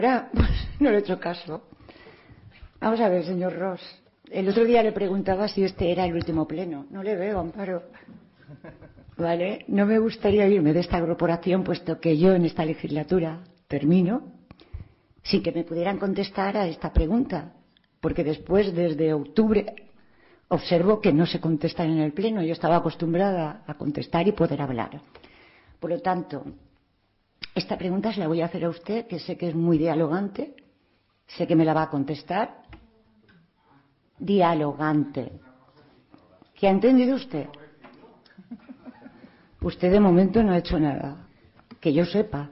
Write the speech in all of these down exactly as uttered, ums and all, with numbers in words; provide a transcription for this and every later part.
Ahora, pues, no le he hecho caso. Vamos a ver, señor Ross. El otro día le preguntaba si este era el último pleno. No le veo, Amparo. ¿Vale? No me gustaría irme de esta corporación, puesto que yo en esta legislatura termino sin que me pudieran contestar a esta pregunta. Porque después, desde octubre, observo que no se contestan en el pleno. Yo estaba acostumbrada a contestar y poder hablar. Por lo tanto, esta pregunta se la voy a hacer a usted, que sé que es muy dialogante. Sé que me la va a contestar. Dialogante. ¿Qué ha entendido usted? Usted de momento no ha hecho nada, que yo sepa.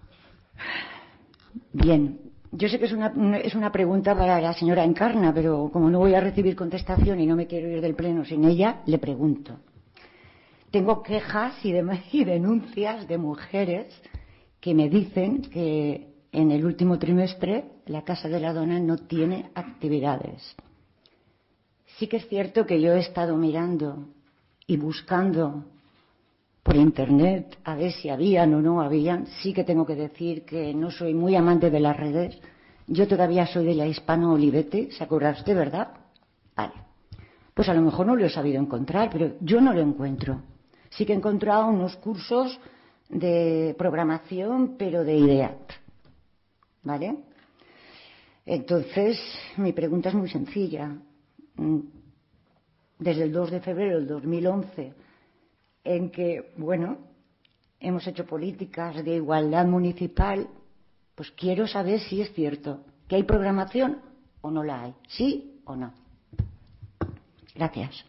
Bien, yo sé que es una, es una pregunta para la señora Encarna, pero como no voy a recibir contestación y no me quiero ir del pleno sin ella, le pregunto. Tengo quejas y, de, y denuncias de mujeres que me dicen que en el último trimestre la Casa de la Dona no tiene actividades. Sí que es cierto que yo he estado mirando y buscando por internet a ver si habían o no habían. Sí que tengo que decir que no soy muy amante de las redes. Yo todavía soy de la Hispano Olivete, ¿se acuerda usted, verdad? Vale. Pues a lo mejor no lo he sabido encontrar, pero yo no lo encuentro. Sí que he encontrado unos cursos de programación, pero de IDEAT. ¿Vale? Entonces, mi pregunta es muy sencilla. Desde el dos de febrero del dos mil once, en que, bueno, hemos hecho políticas de igualdad municipal, pues quiero saber si es cierto que hay programación o no la hay. ¿Sí o no? Gracias.